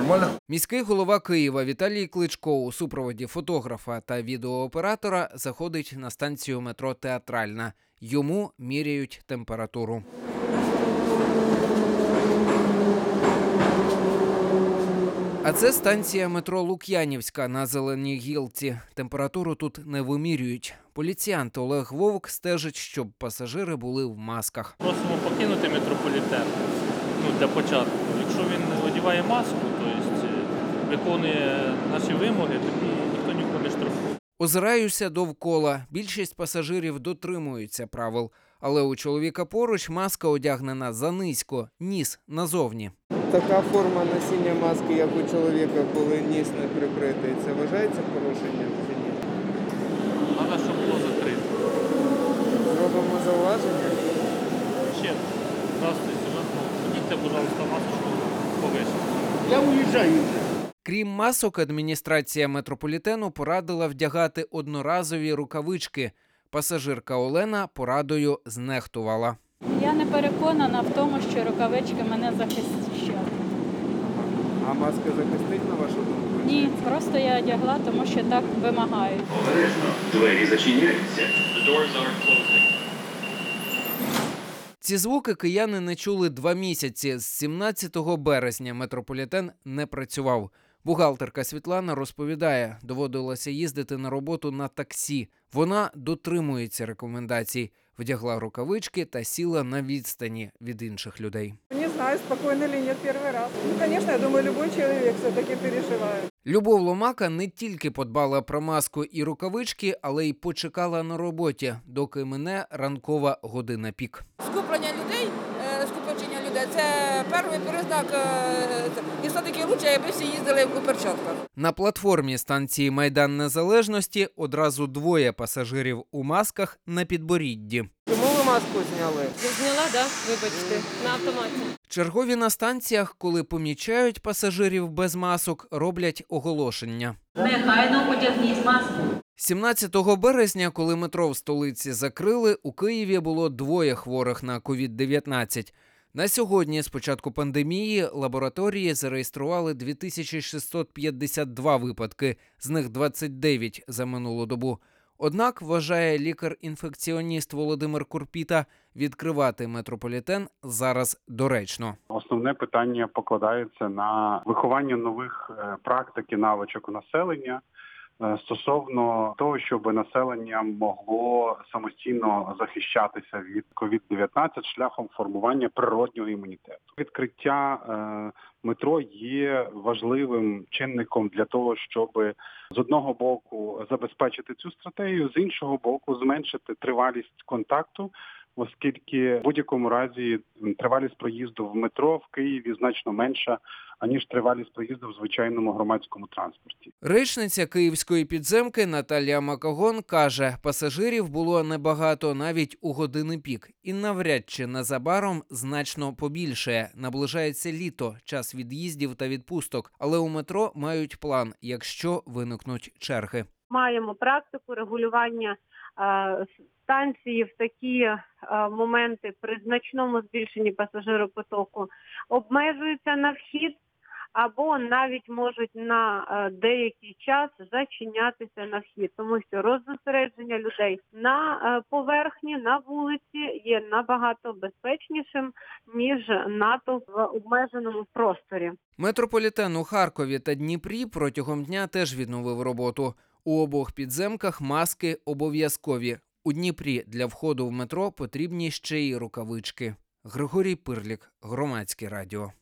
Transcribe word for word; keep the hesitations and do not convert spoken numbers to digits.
Нормально? Міський голова Києва Віталій Кличко у супроводі фотографа та відеооператора заходить на станцію метро Театральна. Йому міряють температуру. А це станція метро Лук'янівська на Зеленій гілці. Температуру тут не вимірюють. Поліціянт Олег Вовк стежить, щоб пасажири були в масках. Просимо покинути метрополітен, ну, для початку. Якщо він одягає маску, тобто виконує наші вимоги, тоді ніхто нікого не штрафує. Озираюся довкола. Більшість пасажирів дотримуються правил. Але у чоловіка поруч маска одягнена занизько, ніс назовні. Така форма носіння маски, як у чоловіка, коли ніс не прикритий, це вважається порушенням чи ні? Треба, щоб було закрито. Зробимо зауваження? Ще, здравствуйте, ходіть, пожалуйста, масочку повище. Я уїжджаю вже. Крім масок, адміністрація метрополітену порадила вдягати одноразові рукавички. Пасажирка Олена порадою знехтувала. Я не переконана в тому, що рукавички мене захищають. А маска захистить, на вашу думку? Ні, просто я одягла, тому що так вимагають. Обережно, двері зачиняються. Ці звуки кияни не чули два місяці. З сімнадцятого березня метрополітен не працював. Бухгалтерка Світлана розповідає, доводилося їздити на роботу на таксі. Вона дотримується рекомендацій. Вдягла рукавички та сіла на відстані від інших людей. Не знаю, спокойно или нет первый раз. Ну, конечно, я думаю, любой человек все-таки переживает. Любов Ломака не тільки подбала про маску і рукавички, але й почекала на роботі, доки мине ранкова година пік. Скуплення людей, скупчення людей – це перший признак, і все-таки краще, якби всі їздили у перчатках. На платформі станції Майдан Незалежності одразу двоє пасажирів у масках на підборідді. Чому ви маску зняли? Я зняла, так, да? Вибачте, на автоматі. Чергові на станціях, коли помічають пасажирів без масок, роблять оголошення. Негайно одягніть маску. сімнадцятого березня, коли метро в столиці закрили, у Києві було двоє хворих на ковід дев'ятнадцять. На сьогодні, з початку пандемії, лабораторії зареєстрували дві тисячі шістсот п'ятдесят два випадки, з них двадцять дев'ять за минулу добу. Однак, вважає лікар-інфекціоніст Володимир Курпіта, відкривати метрополітен зараз доречно. Основне питання покладається на виховання нових практик і навичок у населення стосовно того, щоб населення могло самостійно захищатися від ковід дев'ятнадцять шляхом формування природнього імунітету. Відкриття е, метро є важливим чинником для того, щоб з одного боку забезпечити цю стратегію, з іншого боку зменшити тривалість контакту, оскільки в будь-якому разі тривалість проїзду в метро в Києві значно менша, аніж тривалість проїзду в звичайному громадському транспорті. Речниця київської підземки Наталія Макагон каже, пасажирів було небагато навіть у години пік. І навряд чи незабаром значно побільшає. Наближається літо, час від'їздів та відпусток. Але у метро мають план, якщо виникнуть черги. Маємо практику регулювання станції в такі моменти при значному збільшенні пасажиропотоку обмежуються на вхід або навіть можуть на деякий час зачинятися на вхід, тому що роззосередження людей на поверхні, на вулиці є набагато безпечнішим, ніж натовп в обмеженому просторі. Метрополітен у Харкові та Дніпрі протягом дня теж відновив роботу. У обох підземках маски обов'язкові. У Дніпрі для входу в метро потрібні ще й рукавички. Григорій Пирлік, Громадське радіо.